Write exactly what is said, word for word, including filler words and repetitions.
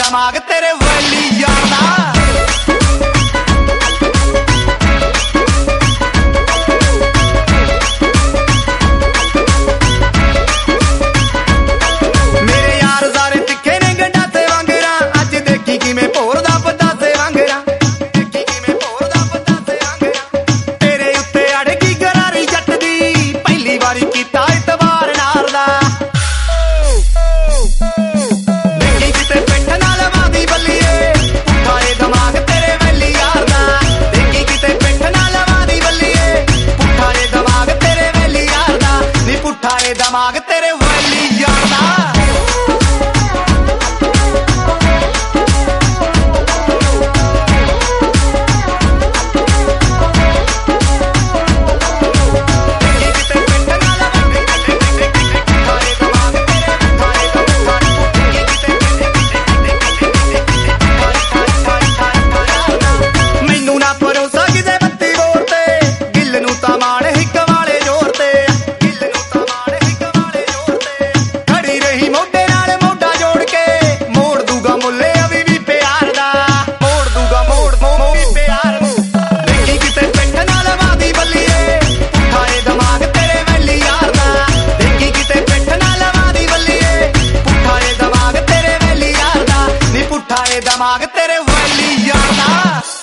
ਦਿਮਾਗ ਤੇਰੇ ਵੈਲੀ ਯਾਰ ਦਾ। ਮੇਰੇ ਯਾਰ ਸਾਰੇ ਤਿੱਖੇ ਨੇ ਗੰਢਾਸੇ ਵਾਂਗਰਾਂ, ਅੱਜ ਦੇਖੀ ਕਿਵੇਂ ਭੋਰਦਾ ਪਤਾਸੇ ਵਾਂਗਰਾਂ, ਦੇਖੀ ਕਿਵੇਂ ਭੋਰਦਾ ਪਤਾਸੇ ਵਾਂਗਰਾਂ। ਤੇਰੇ ਉੱਤੇ ਅੜ ਗਈ ਗਰਾਰੀ ਜੱਟ ਦੀ, ਪਹਿਲੀ ਵਾਰੀ ਕੀਤਾ ਇਤਬਾਰ ਨਾਰ ਦਾ। ਦੇਖੀ ਕਿਤੇ ਪਿੱਠ ਨਾਲ ਵਾਦੀ ਬੱਲੀਏ, ਪੁੱਠਾ ਏ ਦਿਮਾਗ ਤੇਰੇ ਵੈਲੀ ਯਾਰ ਦਾ। ਦੇਖੀ ਕਿਤੇ ਪਿੱਠ ਨਾਲ ਵਾਦੀ ਬੱਲੀਏ, ਪੁੱਠਾ ਏ ਦਿਮਾਗ ਤੇਰੇ ਵੈਲੀ ਯਾਰ ਦਾ। ਨੀ ਪੁੱਠਾ ਏ ਦਿਮਾਗ ਤੇਰੇ ਵੈਲੀ ਯਾਰ ਦਾ। ਦਿਮਾਗ ਤੇਰੇ ਵੈਲੀ ਯਾਰ ਦਾ।